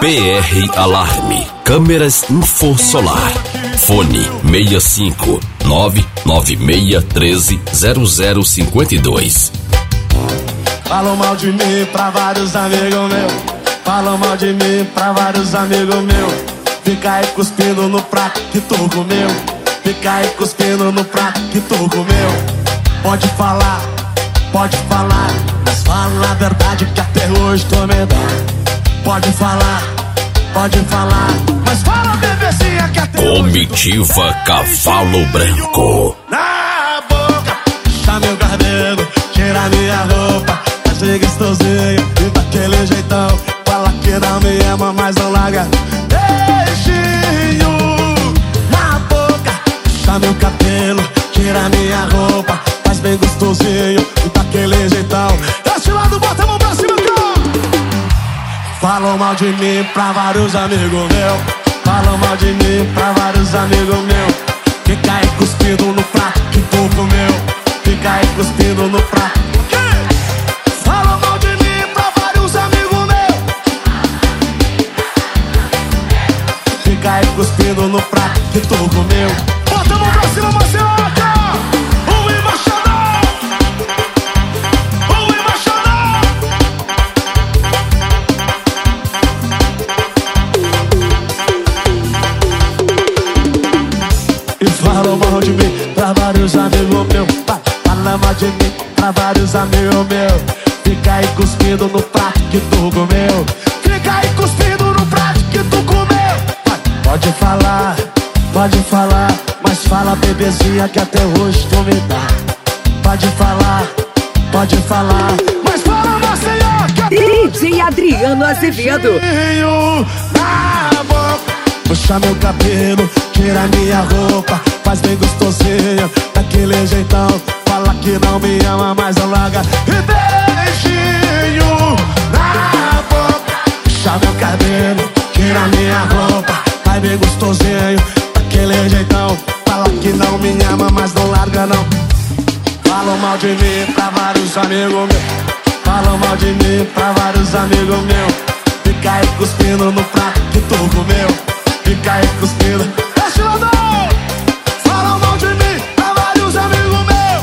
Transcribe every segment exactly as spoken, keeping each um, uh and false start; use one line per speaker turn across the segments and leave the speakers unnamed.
B R Alarme, câmeras Info Solar. Fone seis cinco nove nove seis um três zero zero cinco dois.
Falou mal de mim pra vários amigos meus. Falou mal de mim pra vários amigos meus. Fica aí cuspindo no prato que tu comeu. Fica aí cuspindo no prato que tu comeu. Pode falar, pode falar, mas fala a verdade que até hoje tô medado. Pode falar, pode falar, mas fala, bebezinha, que até
Comitiva Cavalo Branco.
Na boca, puxa meu cabelo, tira minha roupa, faz ser gostosinho e daquele jeitão. Fala que não me ama, mas não larga. Beijinho na boca, puxa meu cabelo, tira minha roupa, faz bem gostosinho e daquele jeitão. Desse lado, bota a mão pra cima, cara. Falou mal de mim pra vários amigos meus. Falou mal de mim pra vários amigos meus. Fica aí cuspindo no prato que tu comeu. Fica aí cuspindo no prato. Falou mal de mim pra vários amigos meus. Fica aí cuspindo no prato que tu comeu. Bota a mão pra cima, Marcelo. Falou mal de mim pra vários amigos meus. Fala mal de mim pra vários amigos meus. Fica aí cuspindo no prato que tu comeu. Fica aí cuspindo no prato que tu comeu. Pode falar, pode falar, mas fala, bebezinha, que até hoje tu me dá. Pode falar, pode falar, mas fala, Maceió, que até
D J Adriano Azevedo.
Na boca, puxa meu cabelo, tira minha roupa, faz bem gostosinho, daquele jeitão. Fala que não me ama, mas não larga. E beijinho na boca, puxa meu cabelo, tira minha roupa, faz bem gostosinho, daquele jeitão. Fala que não me ama, mas não larga não. Falou mal de mim pra vários amigos meus. Falou mal de mim pra vários amigos meus. Fica aí cuspindo no prato que tu comeu. Fica aí cuspindo. Deixa eu dar. Fala mal de mim pra vários amigos meus.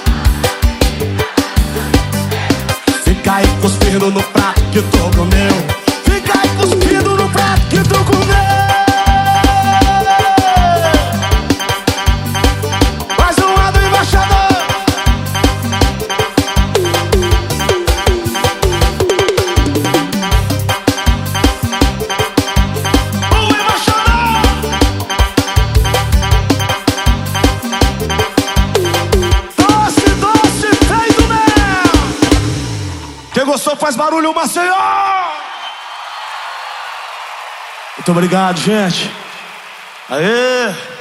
Fica aí cuspindo no prato que tu comeu. Fica aí cuspindo no prato que tu comeu. Mais um lado, embaixador. Quem gostou faz barulho, Maceió! Muito obrigado, gente. Aê!